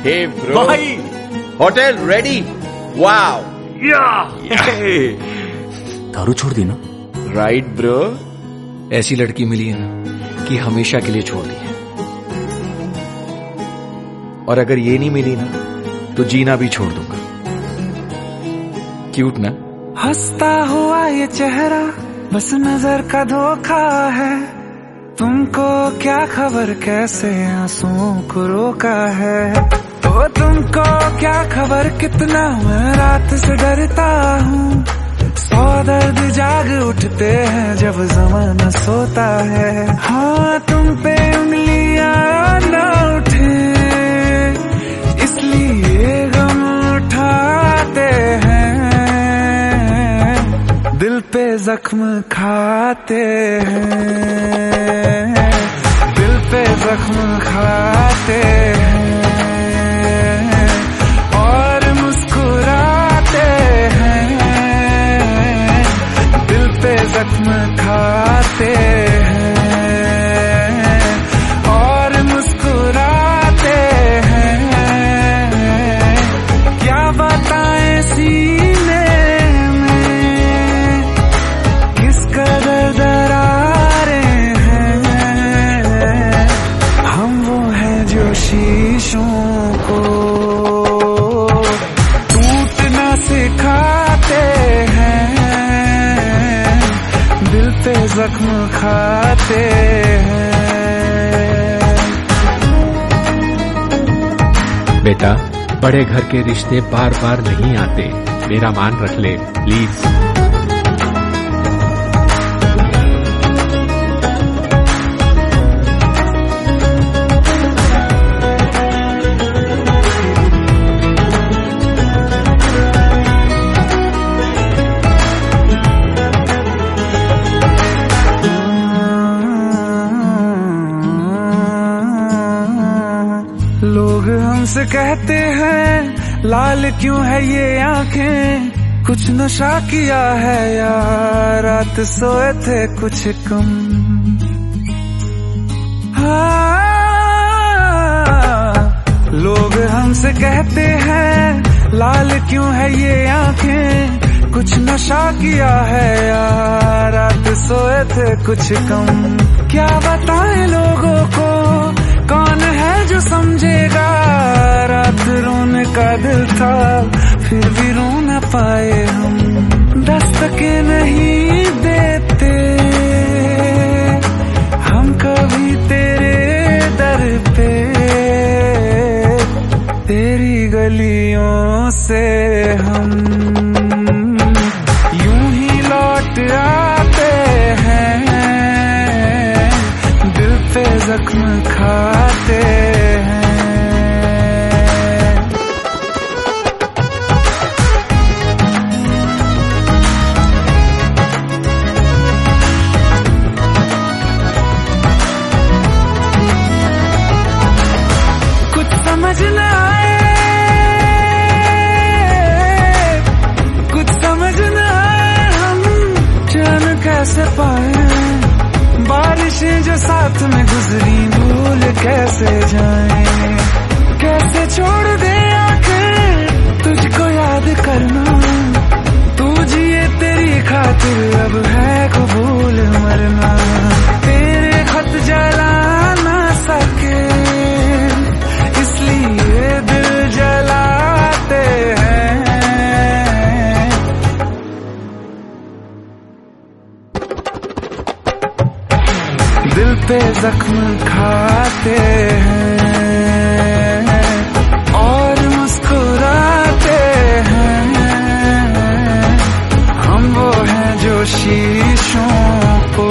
हे bro भाई hotel ready. Wow दारू छोड़ दी ना? Right bro. ऐसी लड़की मिली है ना कि हमेशा के लिए छोड़ दी है, और अगर ये नहीं मिली ना तो जीना भी छोड़ दूंगा। क्यूट ना? हंसता हुआ ये चेहरा बस नजर का धोखा है, तुमको क्या खबर कैसे आंसुओं को रोका है। तो तुमको क्या खबर कितना मैं रात से डरता हूँ, 100 दर्द जाग उठते हैं जब ज़माना सोता है। हाँ तुम पे उंगलियां न उठे इसलिए गम उठाते हैं, दिल पे जख्म खाते हैं, दिल पे जख्म खाते हैं और मुस्कुराते हैं, दिल पे जख्म खाते हैं और मुस्कुराते हैं। क्या बताएं सीने में किस कदर दरारें हैं, हम वो हैं जो शीशों को टूटना सिखाते हैं, दिल पे जख्म खाते हैं। बेटा, बड़े घर के रिश्ते बार बार नहीं आते, मेरा मान रख ले प्लीज। लोग हमसे कहते हैं लाल क्यों है ये आंखें, कुछ नशा किया है या रात सोए थे कुछ कम। हाँ, लोग हमसे कहते हैं लाल क्यों है ये आंखें, कुछ नशा किया है या रात सोए थे कुछ कम। क्या बताएं लोगों को कौन है जो समझेगा, रात रोने का दिल था फिर भी रो न पाए हम। दस्तकें नहीं देते हम कभी तेरे दर पे, तेरी गलियों से हम यूं ही लौट आते हैं, दिल पे जख्म खाते हैं। कुछ समझ न आए, कुछ समझ न आए हम चैन कैसे पाए, बारिशें जो साथ में गुजरी भूल कैसे जाएं, कैसे छोड़ दे आंखें तुझको याद करना, तू जिए तेरी खातिर अब है कबूल मरना। तेरे खत जला ना सके इसलिए दिल जलाते हैं, दिल पे जख्म खाते हैं और मुस्कुराते हैं, हम वो हैं जो शीशों को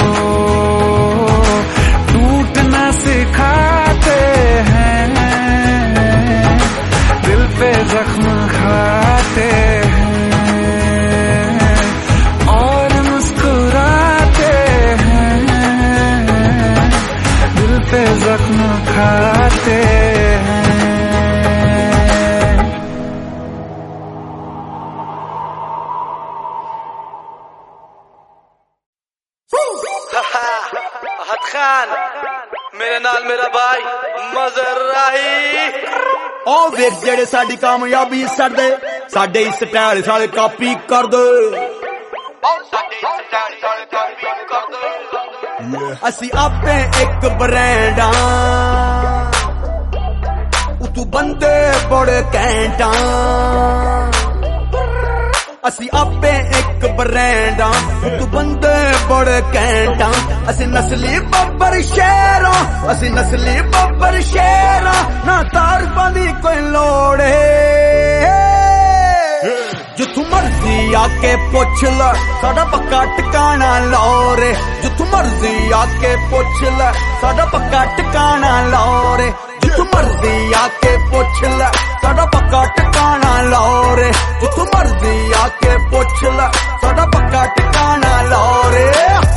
टूटना सिखाते हैं, दिल पे जख्म खाते हैं और मुस्कुराते हैं, दिल पे जख्म खाते हैं। अहद खान मेरे नाल मेरा भाई मजर राही। ਉਹ ਵੇਖ ਜਿਹੜੇ ਸਾਡੀ ਕਾਮਯਾਬੀ ਛੱਡਦੇ, ਸਾਡੇ ਇਸ ਸਟਾਈਲ ਸਾਲੇ ਕਾਪੀ ਕਰਦੇ। ਅਸੀਂ ਆਪੇ ਇੱਕ ਬ੍ਰਾਂਡ ਆਂ, ਉਤੋਂ ਬੰਦੇ ਬੜੇ ਘੈਂਟ ਆਂ। ਅਸੀਂ ਆਪੇ ਇੱਕ ਬ੍ਰਾਂਡ ਆਂ, ਉਤੋਂ ਬੰਦੇ ਬੜੇ ਘੈਂਟ ਆਂ। ਅਸੀਂ ਨਸਲੀ ਬੱਬਰ ਸ਼ੇਰ ਆਂ, ਅਸੀਂ ਨਸਲੀ ਬੱਬਰ ਸ਼ੇਰ ਆਂ। ਨਾ ਤਾਰੀਫਾਂ ਦੀ ਕੋਈ ਲੋੜ ਏ, ਜਿੱਥੋਂ ਮਰਜ਼ੀ ਆ ਕੇ ਪੁੱਛ ਲੈ, ਸਾਡਾ ਪੱਕਾ ਟਿਕਾਣਾ ਲਾਹੌਰ ਏ। ਜਿੱਥੋਂ ਮਰਜ਼ੀ ਆ ਕੇ ਪੁੱਛ ਲੈ, ਸਾਡਾ ਪੱਕਾ ਟਿਕਾਣਾ ਲਾਹੌਰ ਏ। ਜਿੱਥੋਂ ਮਰਜ਼ੀ ਆ ਕੇ ਪੁੱਛ ਲੈ, ਸਾਡਾ ਪੱਕਾ ਟਿਕਾਣਾ ਲਾਹੌਰ ਏ। ਜਿੱਥੋਂ ਮਰਜ਼ੀ ਆ ਕੇ ਪੁੱਛ ਲੈ, ਸਾਡਾ ਪੱਕਾ ਟਿਕਾਣਾ ਲਾਹੌਰ ਏ।